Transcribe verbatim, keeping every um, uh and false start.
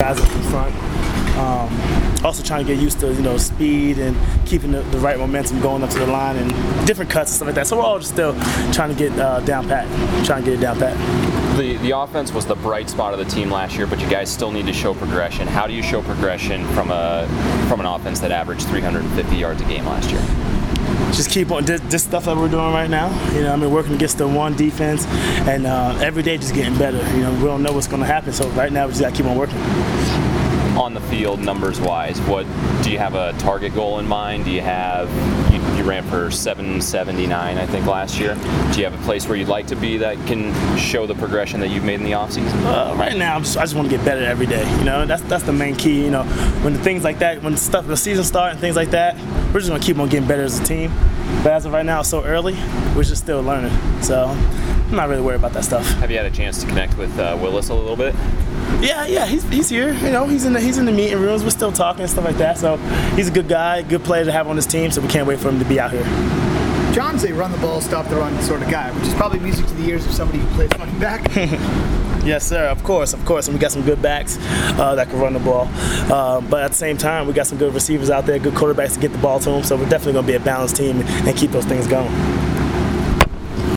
guys up in front. Um, also trying to get used to, you know, speed and keeping the, the right momentum going up to the line and different cuts and stuff like that. So we're all just still trying to get uh, down pat, trying to get it down pat. The, the offense was the bright spot of the team last year, but you guys still need to show progression. How do you show progression from a from an offense that averaged three hundred fifty yards a game last year? Just keep on this, this stuff that we're doing right now. You know, I mean, working against the one defense, and uh, every day just getting better. You know, we don't know what's going to happen, so right now we just got to keep on working. On the field, numbers-wise, what do you have a target goal in mind? Do you have you, you ran for seven seventy-nine, I think, last year. Do you have a place where you'd like to be that can show the progression that you've made in the offseason? Uh, right now, I'm just, I just want to get better every day. You know, that's that's the main key. You know, when the things like that, when the stuff, the season starts and things like that, we're just gonna keep on getting better as a team. But as of right now, it's so early, we're just still learning. So I'm not really worried about that stuff. Have you had a chance to connect with uh, Willis a little bit? Yeah, yeah, he's he's here. You know, he's in the he's in the meeting rooms. We're still talking and stuff like that. So he's a good guy, good player to have on this team. So we can't wait for him to be out here. John's a run the ball, stop the run sort of guy, which is probably music to the ears of somebody who plays running back. Yes, sir. Of course, of course. And we got some good backs uh, that can run the ball. Uh, but at the same time, we got some good receivers out there, good quarterbacks to get the ball to them. So we're definitely going to be a balanced team and keep those things going.